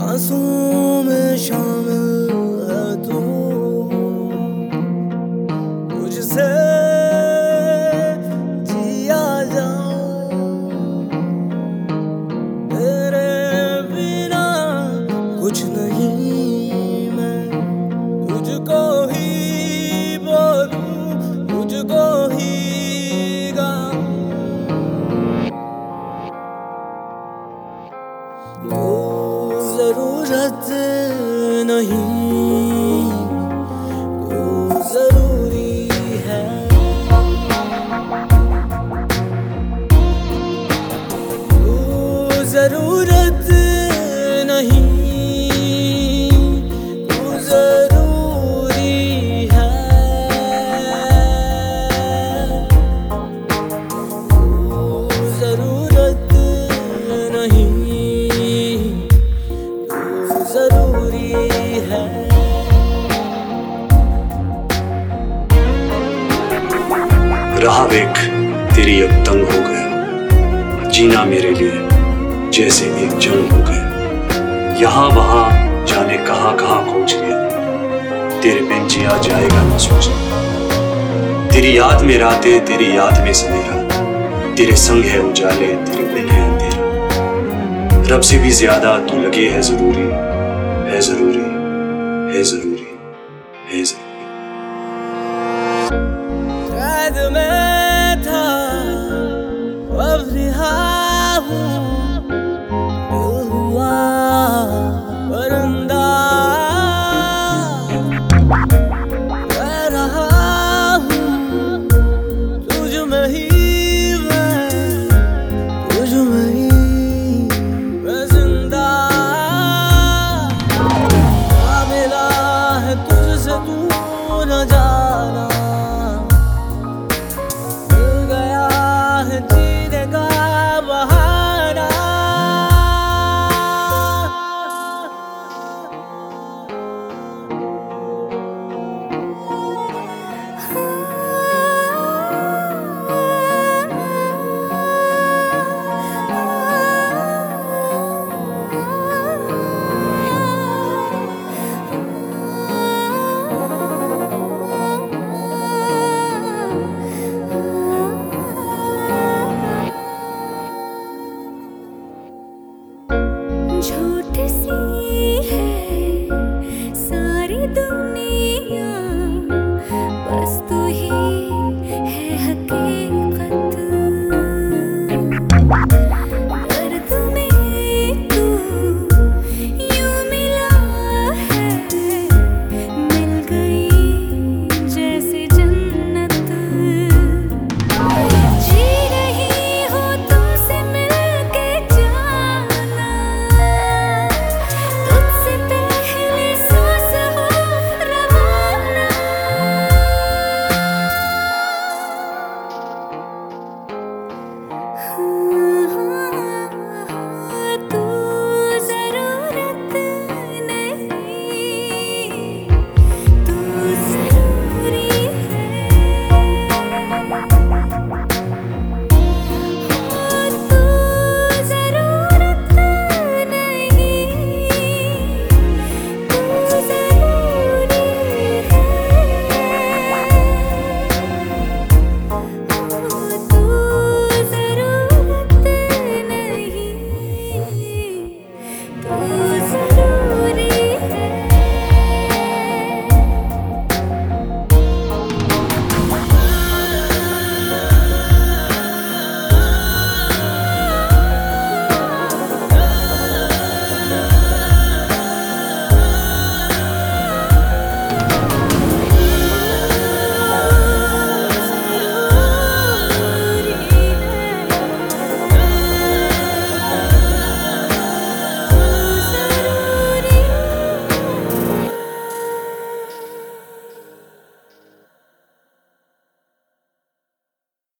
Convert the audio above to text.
आंसुओं में शामिल है तू, मुझसे जिया जाऊं, तेरे बिना कुछ नहीं, मैं तुझको ही बोलूं, तुझको ही गाऊं। तू जरूरत नहीं, तू जरूरी है। तू जरूरत नहीं, तू जरूरी है। तू जरूरत नहीं, जरूरी है। राह देख तेरी अब तंग हो गया, जीना मेरे लिए जैसे एक जंग हो गया। यहाँ वहाँ जाने कहाँ कहाँ खोज लिया, तेरे बिन जिया जाएगा ना सोचा। तेरी याद में रातें, तेरी याद में सवेरा, तेरे संग है उजाले, तेरे बिन है अंधेरा। रब से भी ज्यादा तू लगे है जरूरी, है जरूरी, है जरूरी, है जरूरी। कैद में था अब रिहा हूँ, दिल हुआ परिंदा, रह रहा हूँ तुझ में ही, मैं तुझ में ही मैं जिंदा। मिला है तुझसे तू न जाना, मिल गया है जीने का बहाना। जो